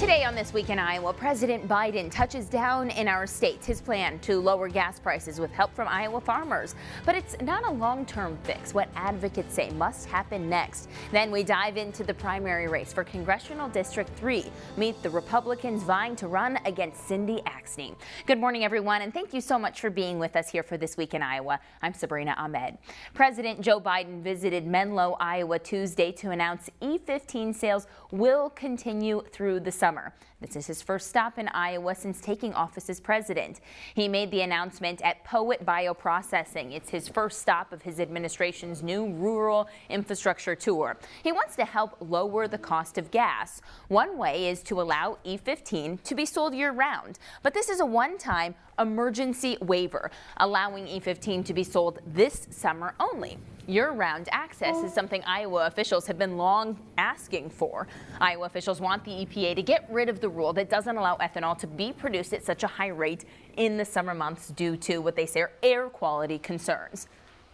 Today on This Week in Iowa, President Biden touches down in our state his plan to lower gas prices with help from Iowa farmers. But it's not a long-term fix. What advocates say must happen next. Then we dive into the primary race for Congressional District 3. Meet the Republicans vying to run against Cindy Axne. Good morning, everyone, and thank you so much for being with us here for This Week in Iowa. I'm Sabrina Ahmed. President Joe Biden visited Menlo, Iowa Tuesday to announce E15 sales will continue through the summer. This is his first stop in Iowa since taking office as president. He made the announcement at Poet Bioprocessing. It's his first stop of his administration's new rural infrastructure tour. He wants to help lower the cost of gas. One way is to allow E15 to be sold year-round, but this is a one-time emergency waiver, allowing E15 to be sold this summer only. Year-round access is something Iowa officials have been long asking for. Iowa officials want the EPA to get rid of the rule that doesn't allow ethanol to be produced at such a high rate in the summer months due to what they say are air quality concerns.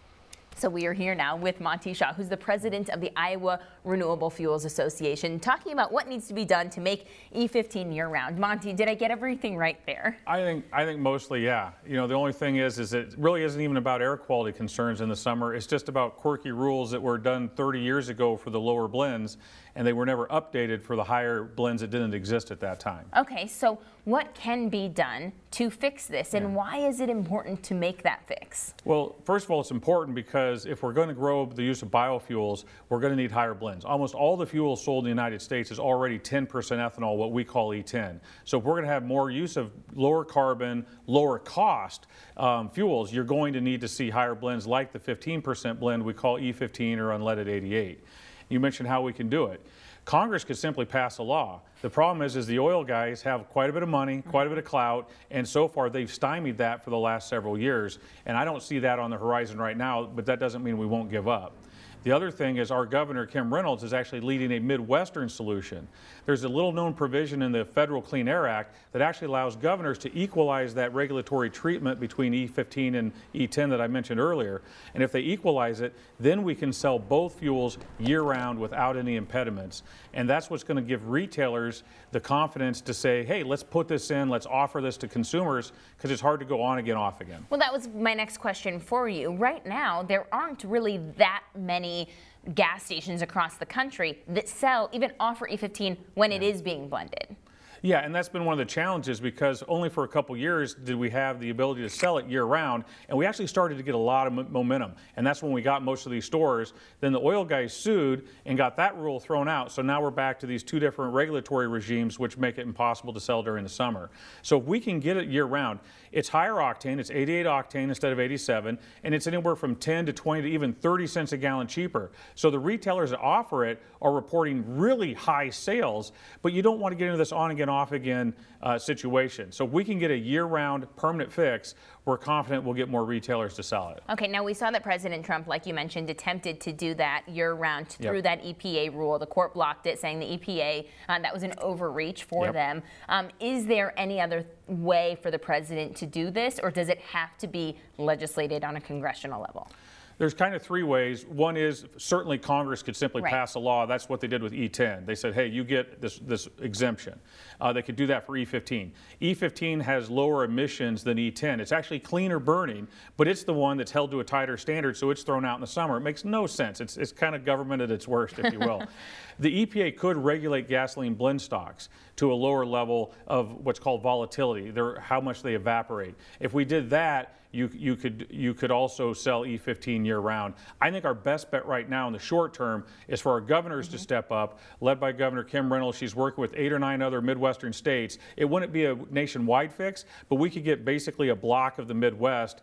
So we are here now with Monty Shaw, who's the president of the Iowa Renewable Fuels Association, talking about what needs to be done to make E15 year-round. Monty, did I get everything right there? I think mostly, yeah. You know, the only thing is it really isn't even about air quality concerns in the summer. It's just about quirky rules that were done 30 years ago for the lower blends, and they were never updated for the higher blends that didn't exist at that time. Okay, so what can be done to fix this, and why is it important to make that fix? Well, first of all, it's important because if we're going to grow the use of biofuels, we're going to need higher blends. Almost all the fuel sold in the United States is already 10% ethanol, what we call E10. So if we're going to have more use of lower carbon, lower cost fuels, you're going to need to see higher blends like the 15% blend we call E15 or unleaded 88. You mentioned how we can do it. Congress could simply pass a law. The problem is the oil guys have quite a bit of money, quite a bit of clout, and so far they've stymied that for the last several years. And I don't see that on the horizon right now, but that doesn't mean we won't give up. The other thing is our governor, Kim Reynolds, is actually leading a Midwestern solution. There's a little-known provision in the Federal Clean Air Act that actually allows governors to equalize that regulatory treatment between E15 and E10 that I mentioned earlier. And if they equalize it, then we can sell both fuels year-round without any impediments. And that's what's going to give retailers the confidence to say, hey, let's put this in, let's offer this to consumers, because it's hard to go on again, off again. Well, that was my next question for you. Right now, there aren't really that many gas stations across the country that even offer E15 when it is being blended. Yeah, and that's been one of the challenges because only for a couple years did we have the ability to sell it year-round, and we actually started to get a lot of momentum, and that's when we got most of these stores. Then the oil guys sued and got that rule thrown out, so now we're back to these two different regulatory regimes which make it impossible to sell during the summer. So if we can get it year-round, it's higher octane, it's 88 octane instead of 87, and it's anywhere from 10 to 20 to even 30 cents a gallon cheaper. So the retailers that offer it are reporting really high sales, but you don't want to get into this on-again, off-again situation. So if we can get a year-round permanent fix, we're confident we'll get more retailers to sell it. Okay, now we saw that President Trump, like you mentioned, attempted to do that year-round through that EPA rule. The court blocked it, saying the EPA, that was an overreach for them. Is there any other way for the president to do this, or does it have to be legislated on a congressional level? There's kind of three ways. One is certainly Congress could simply pass a law. That's what they did with E10. They said, hey, you get this exemption. They could do that for E15. E15 has lower emissions than E10. It's actually cleaner burning, but it's the one that's held to a tighter standard, so it's thrown out in the summer. It makes no sense. It's kind of government at its worst, if you will. The EPA could regulate gasoline blend stocks to a lower level of what's called volatility, how much they evaporate. If we did that, you could also sell E15 year-round. I think our best bet right now in the short term is for our governors to step up, led by Governor Kim Reynolds. She's working with 8 or 9 other Midwestern states. It wouldn't be a nationwide fix, but we could get basically a block of the Midwest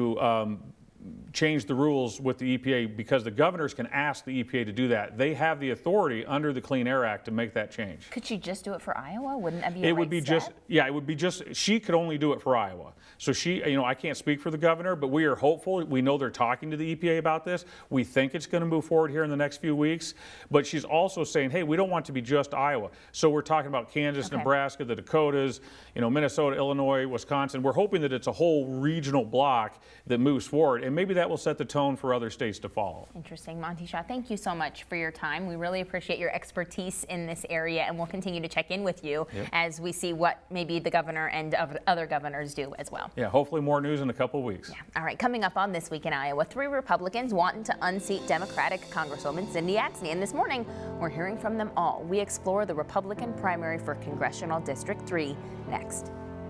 to change the rules with the EPA, because the governors can ask the EPA to do that. They have the authority under the Clean Air Act to make that change. Could she just do it for Iowa? Wouldn't that be it would be just, yeah, it would be just, she could only do it for Iowa. So she, you know, I can't speak for the governor, but we are hopeful. We know they're talking to the EPA about this. We think it's going to move forward here in the next few weeks. But she's also saying, hey, we don't want it to be just Iowa. So we're talking about Kansas, Nebraska, the Dakotas, you know, Minnesota, Illinois, Wisconsin. We're hoping that it's a whole regional block that moves forward. And and maybe that will set the tone for other states to follow. Interesting. Monty Shaw, thank you so much for your time. We really appreciate your expertise in this area, and we'll continue to check in with you as we see what maybe the governor and other governors do as well. Yeah, hopefully more news in a couple of weeks. Yeah. All right, coming up on This Week in Iowa, 3 Republicans wanting to unseat Democratic Congresswoman Cindy Axne. And this morning, we're hearing from them all. We explore the Republican primary for Congressional District 3 next.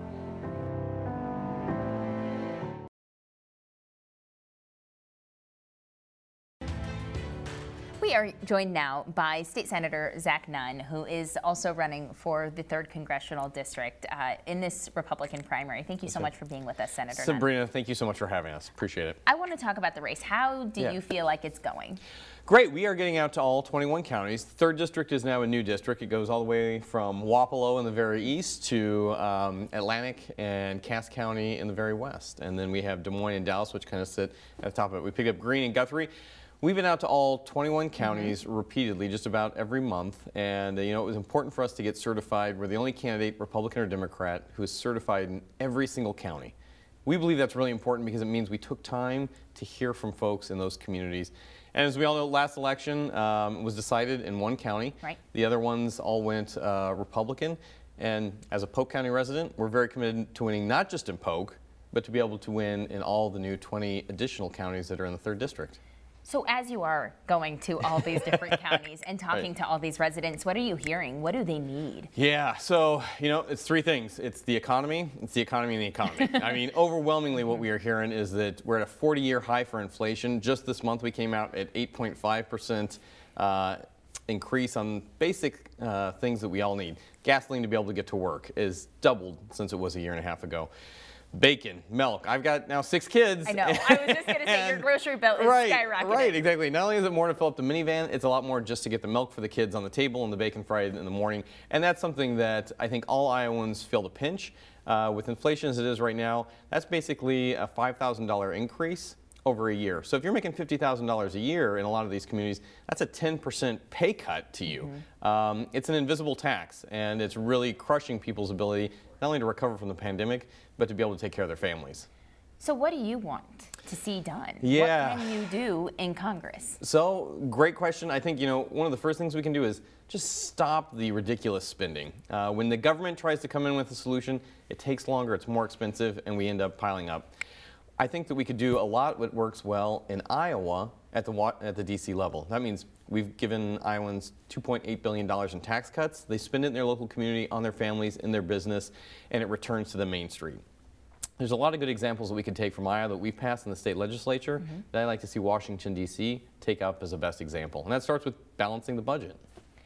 We are joined now by State Senator Zach Nunn, who is also running for the 3rd Congressional District in this Republican primary. Thank you so much for being with us, Senator Nunn. Sabrina, thank you so much for having us. Appreciate it. I want to talk about the race. How do you feel like it's going? Great. We are getting out to all 21 counties. 3rd District is now a new district. It goes all the way from Wapello in the very east to Atlantic and Cass County in the very west. And then we have Des Moines and Dallas, which kind of sit at the top of it. We picked up Greene and Guthrie. We've been out to all 21 counties repeatedly, just about every month, and you know, it was important for us to get certified. We're the only candidate, Republican or Democrat, who is certified in every single county. We believe that's really important because it means we took time to hear from folks in those communities. And as we all know, last election was decided in one county. Right. The other ones all went Republican. And as a Polk County resident, we're very committed to winning not just in Polk, but to be able to win in all the new 20 additional counties that are in the 3rd District. So as you are going to all these different counties and talking to all these residents, what are you hearing? What do they need? Yeah, so, you know, it's 3 things. It's the economy, and the economy. I mean, overwhelmingly what we are hearing is that we're at a 40-year high for inflation. Just this month we came out at 8.5% increase on basic things that we all need. Gasoline to be able to get to work is doubled since it was a year and a half ago. Bacon, milk. I've got now 6 kids. I know. I was just going to say your grocery bill is skyrocketing. Right, exactly. Not only is it more to fill up the minivan, it's a lot more just to get the milk for the kids on the table and the bacon fried in the morning. And that's something that I think all Iowans feel the pinch. With inflation as it is right now, that's basically a $5,000 increase over a year. So if you're making $50,000 a year in a lot of these communities, that's a 10% pay cut to you. It's an invisible tax, and it's really crushing people's ability not only to recover from the pandemic, but to be able to take care of their families. So what do you want to see done? Yeah. What can you do in Congress? So, great question. I think, you know, one of the first things we can do is just stop the ridiculous spending. When the government tries to come in with a solution, it takes longer, it's more expensive, and we end up piling up. I think that we could do a lot that works well in Iowa at the D.C. level. That means we've given Iowans $2.8 billion in tax cuts. They spend it in their local community, on their families, in their business, and it returns to the main street. There's a lot of good examples that we could take from Iowa that we've passed in the state legislature that I'd like to see Washington, D.C. take up as a best example. And that starts with balancing the budget.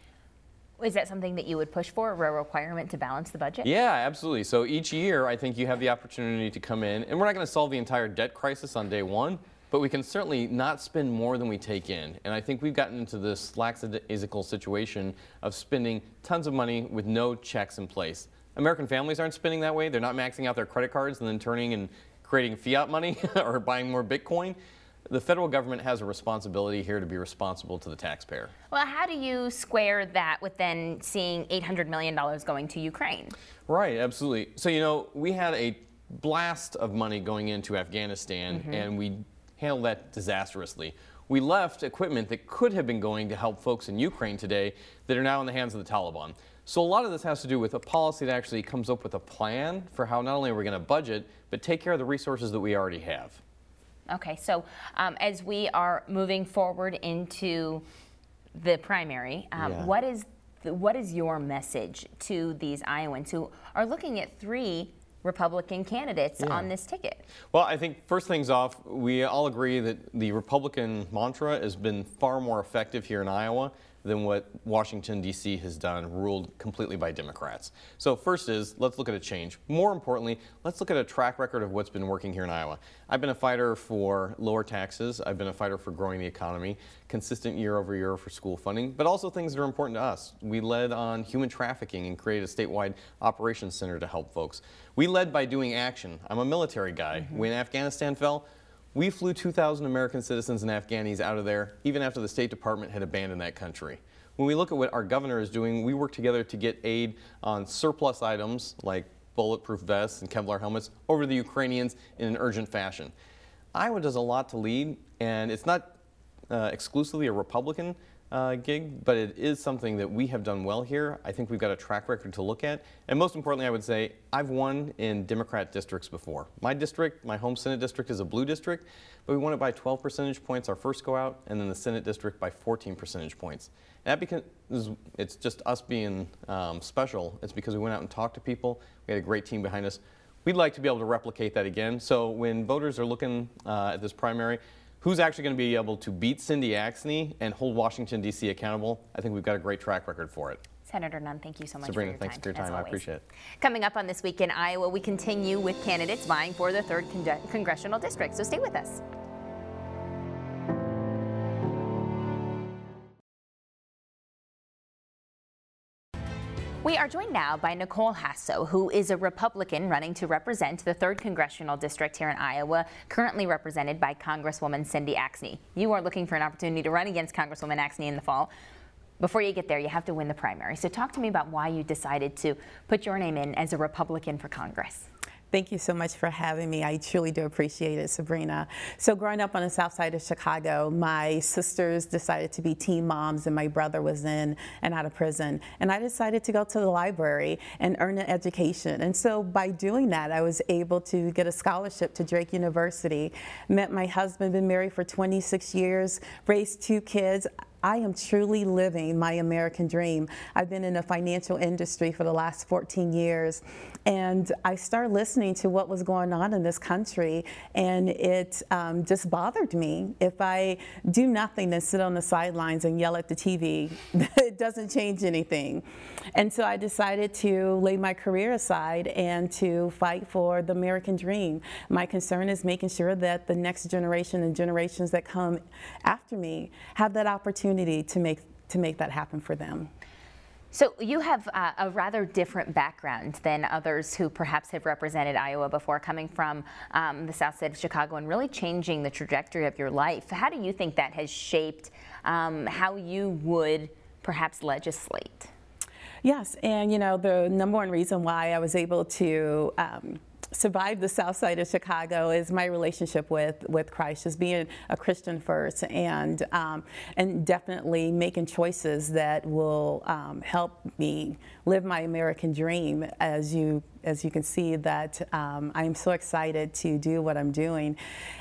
Is that something that you would push for, a requirement to balance the budget? Yeah, absolutely. So each year, I think you have the opportunity to come in, and we're not going to solve the entire debt crisis on day one, but we can certainly not spend more than we take in. And I think we've gotten into this lackadaisical situation of spending tons of money with no checks in place. American families aren't spending that way. They're not maxing out their credit cards and then turning and creating fiat money or buying more Bitcoin. The federal government has a responsibility here to be responsible to the taxpayer. Well, how do you square that with then seeing $800 million going to Ukraine? Right, absolutely. So, you know, we had a blast of money going into Afghanistan, and we handled that disastrously. We left equipment that could have been going to help folks in Ukraine today that are now in the hands of the Taliban. So a lot of this has to do with a policy that actually comes up with a plan for how not only are we going to budget, but take care of the resources that we already have. Okay, so as we are moving forward into the primary, what is your message to these Iowans who are looking at 3 Republican candidates on this ticket? Well, I think first things off, we all agree that the Republican mantra has been far more effective here in Iowa than what Washington, D.C. has done, ruled completely by Democrats. So first is, let's look at a change. More importantly, let's look at a track record of what's been working here in Iowa. I've been a fighter for lower taxes. I've been a fighter for growing the economy, consistent year over year for school funding, but also things that are important to us. We led on human trafficking and created a statewide operations center to help folks. We led by doing action. I'm a military guy. When Afghanistan fell, we flew 2,000 American citizens and Afghanis out of there, even after the State Department had abandoned that country. When we look at what our governor is doing, we work together to get aid on surplus items like bulletproof vests and Kevlar helmets over to the Ukrainians in an urgent fashion. Iowa does a lot to lead, and it's not exclusively a Republican gig, but it is something that we have done well here. I think we've got a track record to look at. And most importantly, I would say I've won in Democrat districts before. My district, my home Senate district, is a blue district, but we won it by 12 percentage points our first go out, and then the Senate district by 14 percentage points. And that because it's just us being special. It's because we went out and talked to people. We had a great team behind us. We'd like to be able to replicate that again. So when voters are looking at this primary, who's actually going to be able to beat Cindy Axne and hold Washington, D.C. accountable? I think we've got a great track record for it. Senator Nunn, thank you so much Sabrina, for your time. thanks for your time. I appreciate it. Coming up on This Week in Iowa, we continue with candidates vying for the 3rd congressional district, so stay with us. We are joined now by Nicole Hasso, who is a Republican running to represent the 3rd Congressional District here in Iowa, currently represented by Congresswoman Cindy Axne. You are looking for an opportunity to run against Congresswoman Axne in the fall. Before you get there, you have to win the primary. So talk to me about why you decided to put your name in as a Republican for Congress. Thank you so much for having me. I truly do appreciate it, Sabrina. So growing up on the south side of Chicago, my sisters decided to be teen moms and my brother was in and out of prison. And I decided to go to the library and earn an education. And so by doing that, I was able to get a scholarship to Drake University, met my husband, been married for 26 years, raised 2 kids. I am truly living my American dream. I've been in the financial industry for the last 14 years, and I started listening to what was going on in this country, and it just bothered me. If I do nothing and sit on the sidelines and yell at the TV, it doesn't change anything. And so I decided to lay my career aside and to fight for the American dream. My concern is making sure that the next generation and generations that come after me have that opportunity to make that happen for them. So you have a rather different background than others who perhaps have represented Iowa before, coming from the south side of Chicago and really changing the trajectory of your life. How do you think that has shaped how you would perhaps legislate? Yes, and you know, the number one reason why I was able to survive the south side of Chicago is my relationship with Christ, just being a Christian first, and definitely making choices that will help me live my American dream. As you can see, that I'm so excited to do what I'm doing,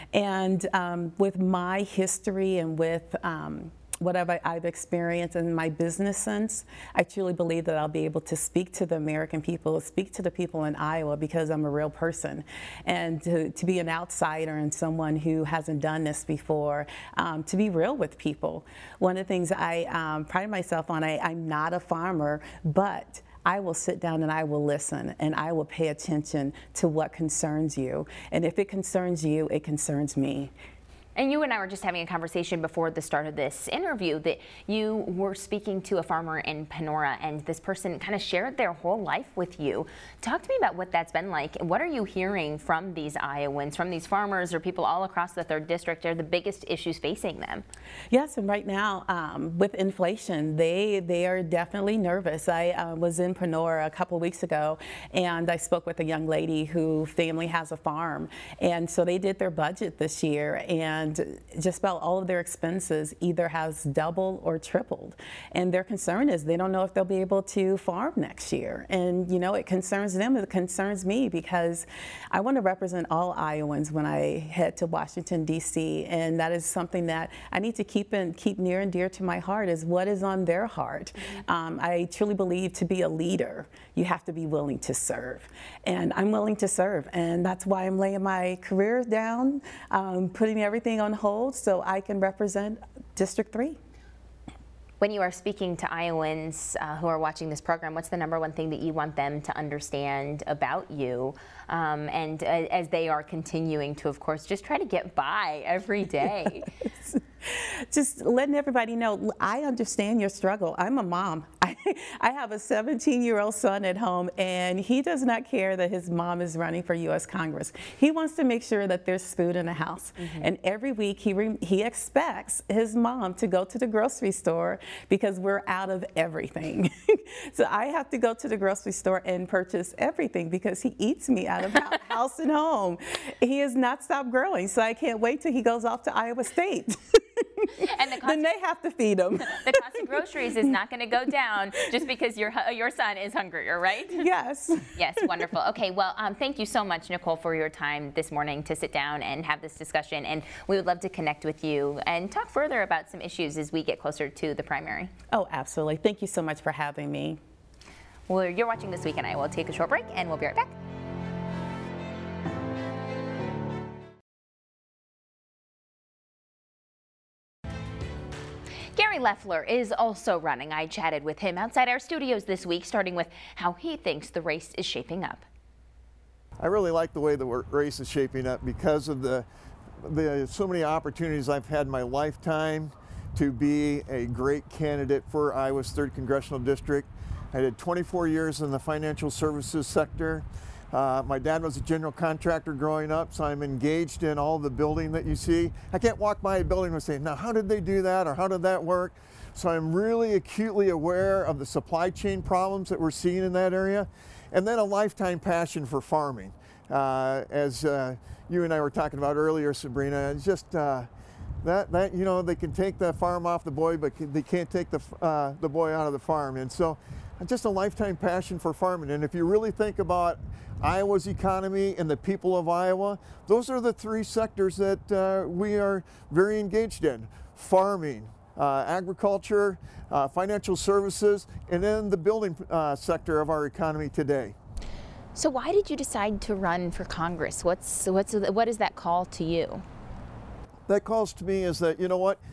and with my history and with whatever I've experienced in my business sense, I truly believe that I'll be able to speak to the American people, speak to the people in Iowa, because I'm a real person. And to be an outsider and someone who hasn't done this before, to be real with people. One of the things I pride myself on, I'm not a farmer, but I will sit down and I will listen and I will pay attention to what concerns you. And if it concerns you, it concerns me. And you and I were just having a conversation before the start of this interview that you were speaking to a farmer in Panora, and this person kind of shared their whole life with you. Talk to me about what that's been like. What are you hearing from these Iowans, from these farmers or people all across the 3rd District? Are the biggest issues facing them? Yes, and right now with inflation, they are definitely nervous. I was in Panora a couple weeks ago, and I spoke with a young lady whose family has a farm, and so they did their budget this year, and just about all of their expenses either has doubled or tripled. And their concern is they don't know if they'll be able to farm next year. And you know, it concerns them, it concerns me, because I want to represent all Iowans when I head to Washington, D.C. And that is something that I need to keep near and dear to my heart, is what is on their heart. I truly believe to be a leader, you have to be willing to serve. And I'm willing to serve. And that's why I'm laying my career down, putting everything on hold so I can represent District 3. When you are speaking to Iowans who are watching this program, what's the number one thing that you want them to understand about you? And as they are continuing to, of course, just try to get by every day. Just letting everybody know, I understand your struggle. I'm a mom. I have a 17-year-old son at home, and he does not care that his mom is running for U.S. Congress. He wants to make sure that there's food in the house. And every week he expects his mom to go to the grocery store because we're out of everything. So I have to go to the grocery store and purchase everything because he eats me out of house and home. He has not stopped growing, so I can't wait till he goes off to Iowa State. And the cost then they have to feed him. The cost of groceries is not going to go down just because your son is hungrier, right? Yes. Yes, wonderful. Okay, well, thank you so much, Nicole, for your time this morning to sit down and have this discussion. And we would love to connect with you and talk further about some issues as we get closer to the primary. Oh, absolutely. Thank you so much for having me. Well, you're watching This Week in Iowa. We'll take a short break, and we'll be right back. Gary Loeffler is also running. I chatted with him outside our studios this week, starting with how he thinks the race is shaping up. I really like the way the race is shaping up because of the so many opportunities I've had in my lifetime to be a great candidate for Iowa's 3rd Congressional District. I did 24 years in the financial services sector. My dad was a general contractor growing up, so I'm engaged in all the building that you see. I can't walk by a building and say, now how did they do that or how did that work? So I'm really acutely aware of the supply chain problems that we're seeing in that area. And then a lifetime passion for farming. As you and I were talking about earlier, Sabrina, it's just that you know, they can take the farm off the boy, but they can't take the boy out of the farm. And so just a lifetime passion for farming. And if you really think about Iowa's economy and the people of Iowa, those are the 3 sectors that we are very engaged in: farming, agriculture, financial services, and then the building sector of our economy today. So why did you decide to run for Congress? What is that call to you? That calls to me is that, you know what,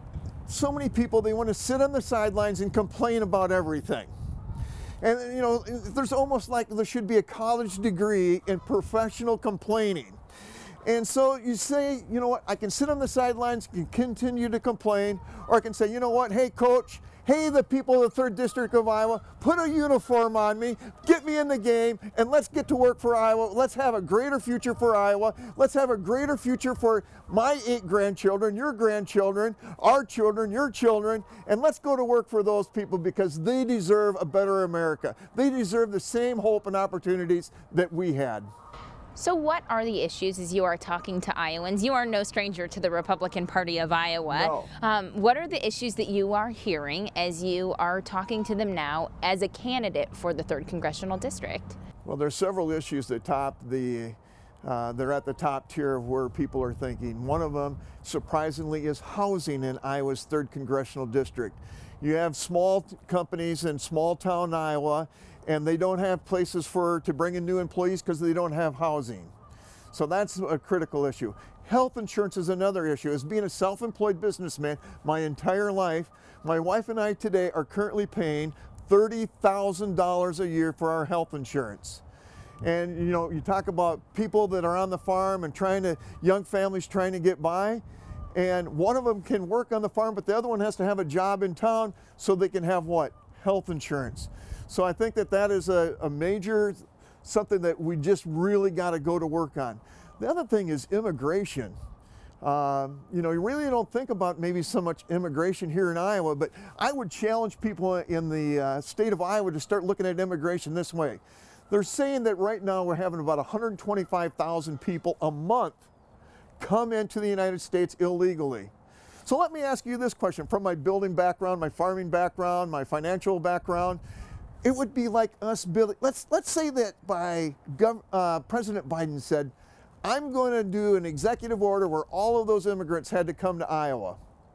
so many people, they want to sit on the sidelines and complain about everything. And, you know, there's almost like there should be a college degree in professional complaining. And so you say, you know what, I can sit on the sidelines and continue to complain, or I can say, you know what, hey coach, hey the people of the 3rd District of Iowa, put a uniform on me, get me in the game, and let's get to work for Iowa. Let's have a greater future for Iowa. Let's have a greater future for my 8 grandchildren, your grandchildren, our children, your children, and let's go to work for those people because they deserve a better America. They deserve the same hope and opportunities that we had. So what are the issues as you are talking to Iowans? You are no stranger to the Republican Party of Iowa. No. What are the issues that you are hearing as you are talking to them now as a candidate for the 3rd Congressional District? Well, there's several issues that they're at the top tier of where people are thinking. One of them, surprisingly, is housing in Iowa's 3rd Congressional District. You have small companies in small town Iowa, and they don't have places to bring in new employees because they don't have housing. So that's a critical issue. Health insurance is another issue. As being a self-employed businessman my entire life, my wife and I today are currently paying $30,000 a year for our health insurance. And you know, you talk about people that are on the farm and young families trying to get by, and one of them can work on the farm, but the other one has to have a job in town so they can have what? Health insurance. So I think that is a major, something that we just really got to go to work on. The other thing is immigration. You know, you really don't think about maybe so much immigration here in Iowa, but I would challenge people in the state of Iowa to start looking at immigration this way. They're saying that right now we're having about 125,000 people a month come into the United States illegally. So let me ask you this question. From my building background, my farming background, my financial background, it would be like us building, let's say that President Biden said, I'm going to do an executive order where all of those immigrants had to come to Iowa.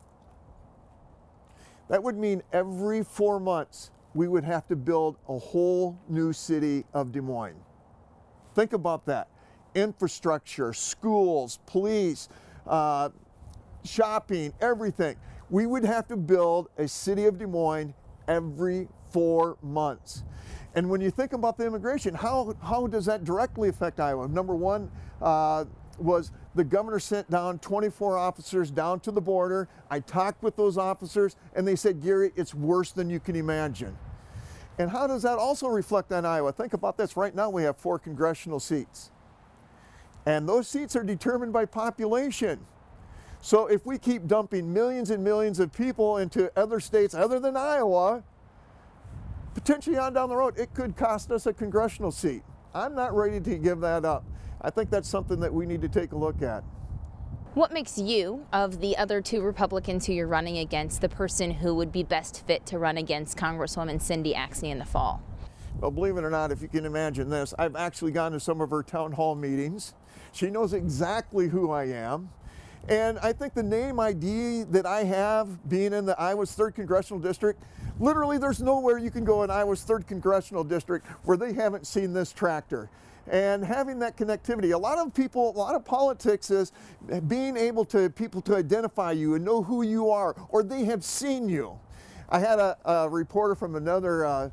That would mean every 4 months we would have to build a whole new city of Des Moines. Think about that. Infrastructure, schools, police, shopping, everything. We would have to build a city of Des Moines every 4 months. And when you think about the immigration, how does that directly affect Iowa? Number one was the governor sent down 24 officers down to the border. I talked with those officers and they said, Gary, it's worse than you can imagine. And how does that also reflect on Iowa? Think about this. Right now we have 4 congressional seats. And those seats are determined by population. So if we keep dumping millions and millions of people into other states other than Iowa, potentially on down the road, it could cost us a congressional seat. I'm not ready to give that up. I think that's something that we need to take a look at. What makes you, of the other 2 Republicans who you're running against, the person who would be best fit to run against Congresswoman Cindy Axne in the fall? Well, believe it or not, if you can imagine this, I've actually gone to some of her town hall meetings. She knows exactly who I am. And I think the name ID that I have, being in the Iowa's 3rd Congressional District, literally there's nowhere you can go in Iowa's 3rd Congressional District where they haven't seen this tractor. And having that connectivity, a lot of politics is being able to people to identify you and know who you are, or they have seen you. I had a reporter from another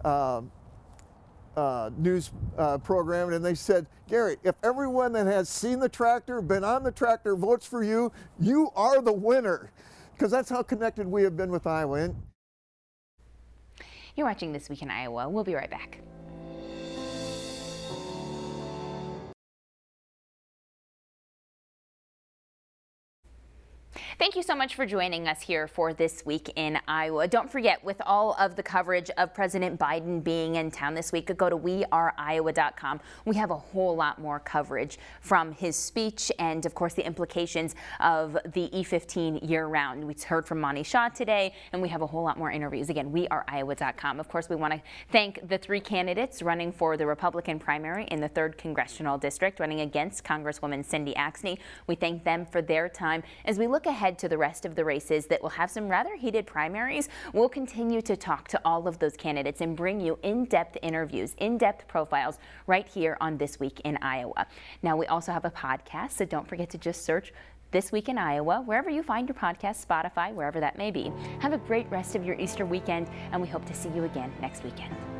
news program, and they said, Gary, if everyone that has seen the tractor, been on the tractor, votes for you, you are the winner. Because that's how connected we have been with Iowa. You're watching This Week in Iowa. We'll be right back. Thank you so much for joining us here for This Week in Iowa. Don't forget, with all of the coverage of President Biden being in town this week, go to weareiowa.com. We have a whole lot more coverage from his speech and, of course, the implications of the E15 year-round. We heard from Monty Shaw today, and we have a whole lot more interviews. Again, weareiowa.com. Of course, we want to thank the 3 candidates running for the Republican primary in the 3rd Congressional District, running against Congresswoman Cindy Axne. We thank them for their time. As we look ahead to the rest of the races that will have some rather heated primaries, we'll continue to talk to all of those candidates and bring you in-depth interviews, in-depth profiles right here on This Week in Iowa. Now, we also have a podcast, so don't forget to just search This Week in Iowa, wherever you find your podcast, Spotify, wherever that may be. Have a great rest of your Easter weekend, and we hope to see you again next weekend.